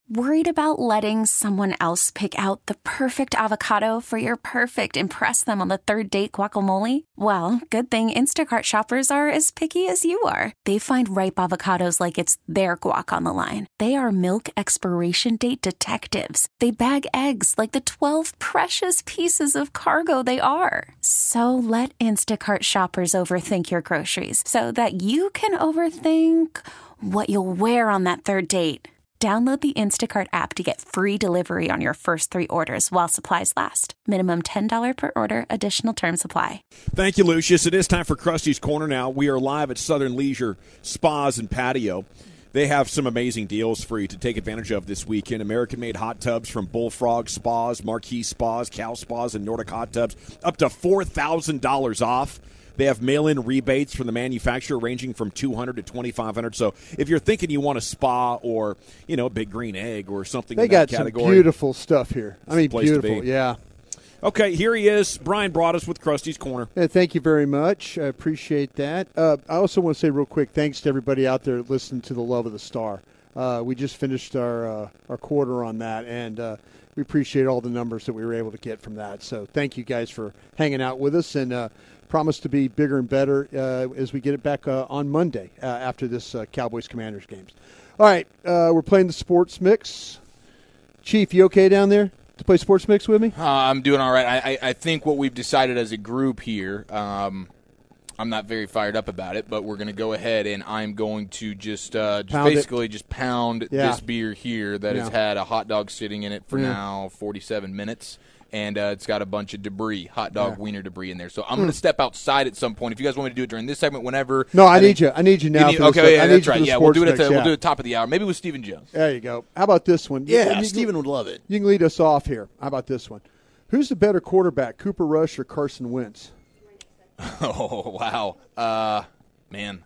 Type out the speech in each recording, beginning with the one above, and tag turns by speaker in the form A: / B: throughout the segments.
A: Worried about letting someone else pick out the perfect avocado for your perfect impress them on the third date guacamole? Well, good thing Instacart shoppers are as picky as you are. They find ripe avocados like it's their guac on the line. They are milk expiration date detectives. They bag eggs like the 12 precious pieces of cargo they are. So let Instacart shoppers overthink your groceries so that you can overthink what you'll wear on that third date. Download the Instacart app to get free delivery on your first 3 orders while supplies last. Minimum $10 per order. Additional terms apply.
B: Thank you, Lucius. It is time for Krusty's Corner now. We are live at Southern Leisure Spas and Patio. They have some amazing deals for you to take advantage of this weekend. American-made hot tubs from Bullfrog Spas, Marquis Spas, Cal Spas, and Nordic Hot Tubs. Up to $4,000 off. They have mail-in rebates from the manufacturer ranging from $200 to $2,500. So if you're thinking you want a spa or, a Big Green Egg or something in that category.
C: They got some beautiful stuff here. I mean, beautiful, yeah.
B: Okay, here he is. Brian brought us with Krusty's Corner.
C: Thank you very much. I appreciate that. I also want to say real quick, thanks to everybody out there listening to The Love of the Star. We just finished our quarter on that, and we appreciate all the numbers that we were able to get from that. So thank you guys for hanging out with us, and promise to be bigger and better as we get it back on Monday after this Cowboys-Commanders games. All right, we're playing the Sports Mix. Chief, you okay down there to play Sports Mix with me?
D: I'm doing all right. I think what we've decided as a group here, I'm not very fired up about it, but we're going to go ahead and I'm going to just pound this beer here that has had a hot dog sitting in it for now 47 minutes. And it's got a bunch of debris, hot dog wiener debris in there. So I'm going to step outside at some point. If you guys want me to do it during this segment, whenever.
C: No, I need you. I need you now.
D: Okay, that's right. Yeah, we'll do it we'll do it top of the hour. Maybe with Stephen Jones.
C: There you go. How about this one?
E: Yeah, Stephen would love it.
C: You can lead us off here. How about this one? Who's the better quarterback, Cooper Rush or Carson Wentz?
D: Oh, wow. Man,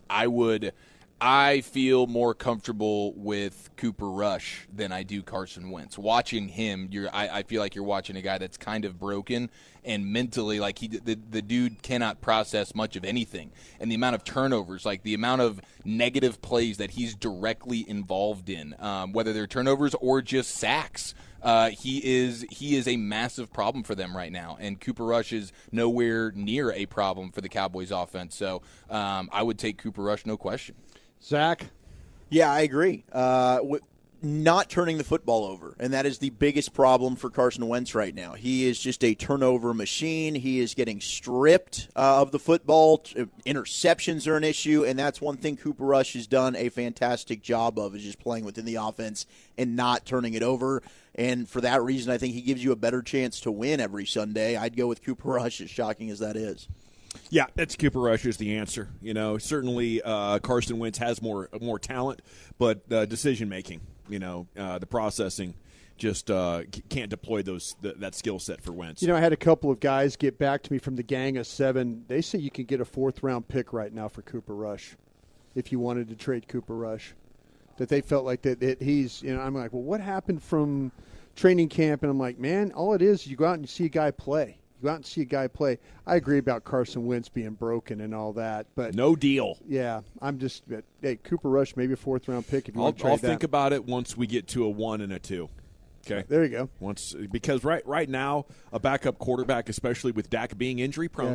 D: I feel more comfortable with Cooper Rush than I do Carson Wentz. Watching him, I feel like you're watching a guy that's kind of broken and mentally, like the dude cannot process much of anything. And the amount of turnovers, like the amount of negative plays that he's directly involved in, whether they're turnovers or just sacks. He is a massive problem for them right now, and Cooper Rush is nowhere near a problem for the Cowboys offense. So I would take Cooper Rush, no question.
C: Zach?
E: Yeah, I agree. Not turning the football over, and that is the biggest problem for Carson Wentz right now. He is just a turnover machine. He is getting stripped of the football. Interceptions are an issue, and that's one thing Cooper Rush has done a fantastic job of, is just playing within the offense and not turning it over. And for that reason, I think he gives you a better chance to win every Sunday. I'd go with Cooper Rush, as shocking as that is.
B: Yeah, that's Cooper Rush is the answer. Certainly Carson Wentz has more talent, but decision making, the processing, just can't deploy that skill set for Wentz.
C: I had a couple of guys get back to me from the Gang of 7. They say you can get a 4th-round pick right now for Cooper Rush if you wanted to trade Cooper Rush. That they felt like that he's, I'm like, well, what happened from training camp? And I'm like, man, all it is you go out and you see a guy play. I agree about Carson Wentz being broken and all that, but
B: no deal.
C: Yeah, I'm just Cooper Rush, maybe a 4th-round pick if you want to trade that.
B: I'll think about it once we get to a 1 and a 2. Okay,
C: there you go.
B: Because right now a backup quarterback, especially with Dak being injury prone,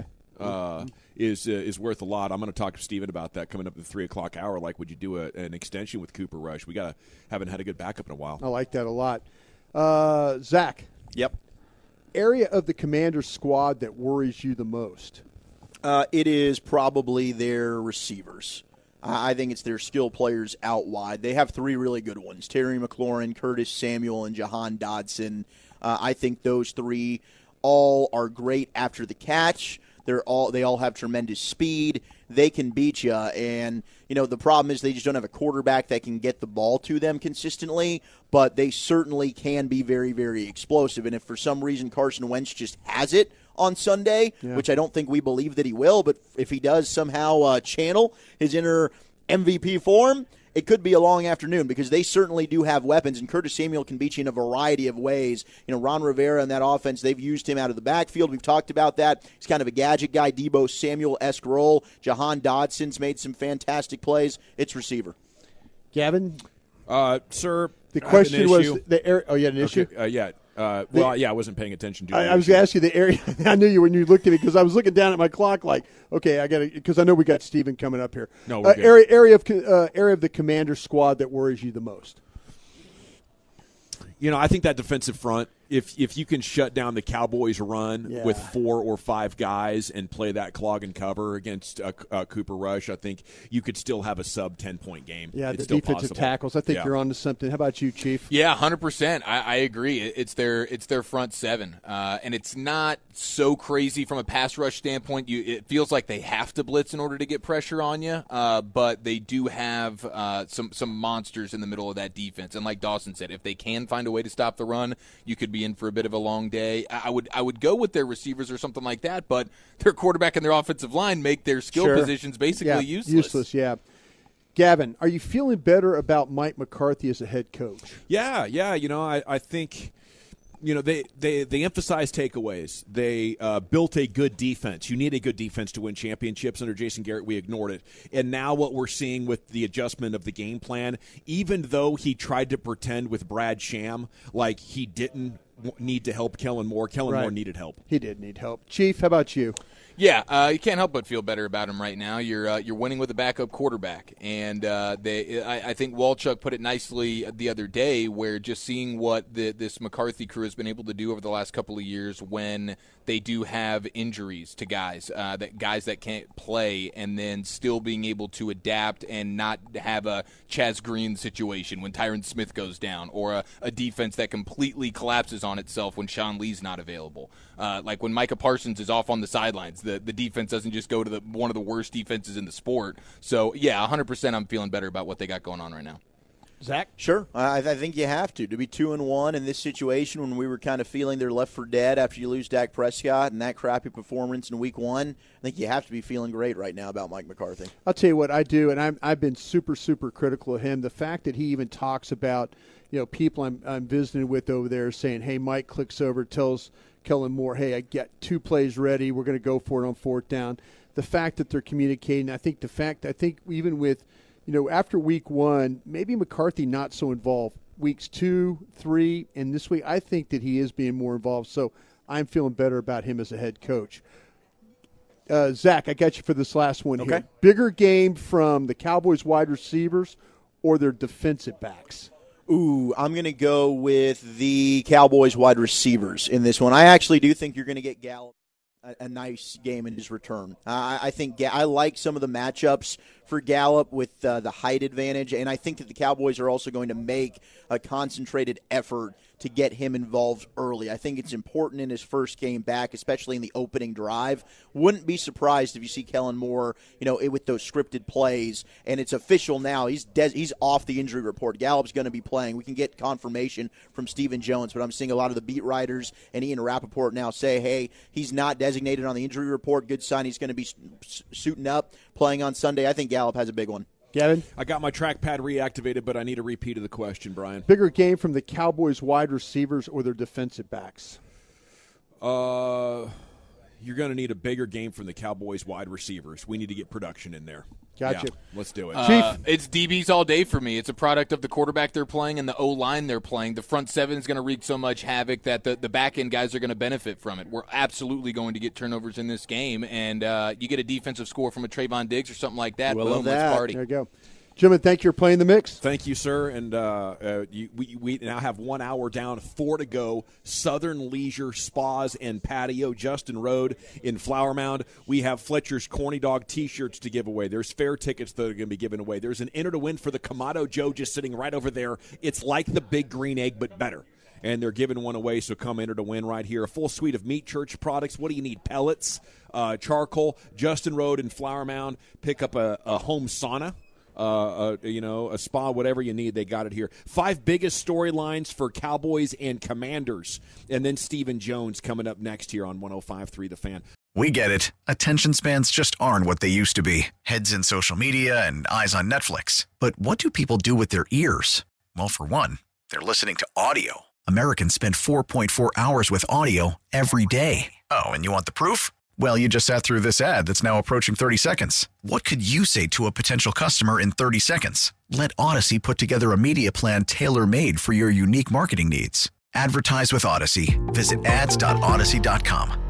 B: is worth a lot. I'm going to talk to Steven about that coming up at the 3 o'clock hour. Like, would you do an extension with Cooper Rush? Haven't had a good backup in a while.
C: I like that a lot. Zach.
E: Yep.
C: Area of the Commanders squad that worries you the most?
E: It is probably their receivers. I think it's their skill players out wide. They have 3 really good ones: Terry McLaurin, Curtis Samuel, and Jahan Dodson. I think those 3 all are great after the catch. They all have tremendous speed. They can beat you, and the problem is they just don't have a quarterback that can get the ball to them consistently, but they certainly can be very, very explosive. And if for some reason Carson Wentz just has it on Sunday, which I don't think we believe that he will, but if he does somehow channel his inner MVP form, it could be a long afternoon, because they certainly do have weapons, and Curtis Samuel can beat you in a variety of ways. Ron Rivera and that offense, they've used him out of the backfield. We've talked about that. He's kind of a gadget guy, Deebo Samuel-esque role. Jahan Dodson's made some fantastic plays. It's receiver.
C: Gavin?
B: Sir,
C: The question was
B: issue.
C: the area. Oh, you had an issue?
B: Yeah. I wasn't paying attention to
C: I was going to ask you the area. I knew you when you looked at me because I was looking down at my clock like, okay, I got to, because I know we got Steven coming up here.
B: No, we're good.
C: Area of the Commander squad that worries you the most.
B: I think that defensive front, if you can shut down the Cowboys' run with 4 or 5 guys and play that clog and cover against Cooper Rush, I think you could still have a sub 10-point game.
C: Yeah,
B: it's
C: the
B: still
C: defensive
B: possible.
C: tackles. I think you're on to something. How about you, Chief?
D: Yeah, 100%. I agree. It's their front seven, and it's not so crazy from a pass rush standpoint. It feels like they have to blitz in order to get pressure on you, but they do have some monsters in the middle of that defense. And like Dawson said, if they can find a way to stop the run, you could be in for a bit of a long day. I would go with their receivers or something like that, but their quarterback and their offensive line make their skill positions basically useless.
C: Useless, yeah. Gavin, are you feeling better about Mike McCarthy as a head coach?
B: Yeah. I think they emphasize takeaways. They built a good defense. You need a good defense to win championships. Under Jason Garrett, we ignored it. And now what we're seeing with the adjustment of the game plan, even though he tried to pretend with Brad Sham like he didn't need to help Kellen Moore, Moore needed help.
C: He did need help. Chief, how about you?
D: Yeah, you can't help but feel better about him right now. You're winning with a backup quarterback, and I think Walchuk put it nicely the other day, where just seeing what this McCarthy crew has been able to do over the last couple of years when they do have injuries to guys that can't play, and then still being able to adapt and not have a Chaz Green situation when Tyron Smith goes down, or a defense that completely collapses on itself when Sean Lee's not available. Like when Micah Parsons is off on the sidelines, the defense doesn't just go to one of the worst defenses in the sport. So, yeah, 100% I'm feeling better about what they got going on right now.
C: Zach?
E: Sure. I think you have to be 2-1 in this situation when we were kind of feeling they're left for dead after you lose Dak Prescott and that crappy performance in Week 1. I think you have to be feeling great right now about Mike McCarthy.
C: I'll tell you what I do, and I've been super, super critical of him. The fact that he even talks about, people I'm visiting with over there saying, hey, Mike clicks over, tells Kellen Moore, hey, I got 2 plays ready. We're going to go for it on 4th down. The fact that they're communicating, I think even with, after Week 1, maybe McCarthy not so involved. Weeks 2, 3, and this week, I think that he is being more involved. So I'm feeling better about him as a head coach. Zach, I got you for this last one here. Bigger game from the Cowboys wide receivers or their defensive backs?
E: Ooh, I'm going to go with the Cowboys wide receivers in this one. I actually do think you're going to get Gallup a nice game in his return. I think I like some of the matchups for Gallup with the height advantage, and I think that the Cowboys are also going to make a concentrated effort to get him involved early. I think it's important in his first game back, especially in the opening drive. Wouldn't be surprised if you see Kellen Moore, with those scripted plays, and it's official now. He's off the injury report. Gallup's going to be playing. We can get confirmation from Stephen Jones, but I'm seeing a lot of the beat writers and Ian Rappaport now say, hey, he's not designated on the injury report. Good sign he's going to be suiting up, playing on Sunday. I think Gallup has a big one.
C: Gavin?
B: I got my trackpad reactivated, but I need a repeat of the question, Brian.
C: Bigger game from the Cowboys wide receivers or their defensive backs?
B: You're going to need a bigger game from the Cowboys wide receivers. We need to get production in there.
C: Gotcha.
B: Yeah, let's do it.
C: Chief?
D: It's DBs all day for me. It's a product of the quarterback they're playing and the O-line they're playing. The front seven is going to wreak so much havoc that the back-end guys are going to benefit from it. We're absolutely going to get turnovers in this game, and you get a defensive score from a Trayvon Diggs or something like that. Boom, let's party.
C: There you go. Gentlemen, thank you for playing the mix.
B: Thank you, sir. And we now have 1 hour down, 4 to go. Southern Leisure Spas and Patio, Justin Road in Flower Mound. We have Fletcher's Corny Dog T-shirts to give away. There's fair tickets that are going to be given away. There's an enter to win for the Kamado Joe just sitting right over there. It's like the Big Green Egg, but better. And they're giving one away, so come enter to win right here. A full suite of Meat Church products. What do you need? Pellets, charcoal, Justin Road and Flower Mound. Pick up a home sauna. A spa, whatever you need, they got it here. 5 biggest storylines for Cowboys and Commanders. And then Stephen Jones coming up next here on 105.3 The Fan.
F: We get it. Attention spans just aren't what they used to be. Heads in social media and eyes on Netflix. But what do people do with their ears? Well, for one, they're listening to audio. Americans spend 4.4 hours with audio every day. Oh, and you want the proof? Well, you just sat through this ad that's now approaching 30 seconds. What could you say to a potential customer in 30 seconds? Let Odyssey put together a media plan tailor-made for your unique marketing needs. Advertise with Odyssey. Visit ads.odyssey.com.